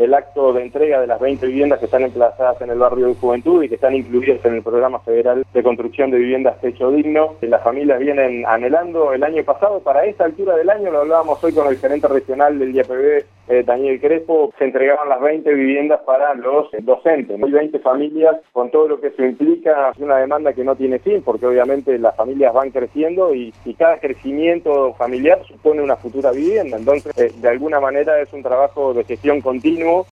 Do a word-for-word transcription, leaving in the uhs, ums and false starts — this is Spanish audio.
el acto de entrega de las veinte viviendas que están emplazadas en el barrio de Juventud y que están incluidas en el programa federal de construcción de viviendas Techo Digno. Las familias vienen anhelando el año pasado, para esta altura del año, lo hablábamos hoy con el gerente regional del I A P B, eh, Daniel Crespo, se entregaban las veinte viviendas para los eh, docentes. Hay veinte familias, con todo lo que eso implica, una demanda que no tiene fin, porque obviamente las familias van creciendo y, y cada crecimiento familiar supone una futura vivienda. Entonces, eh, de alguna manera es un trabajo de gestión continuo.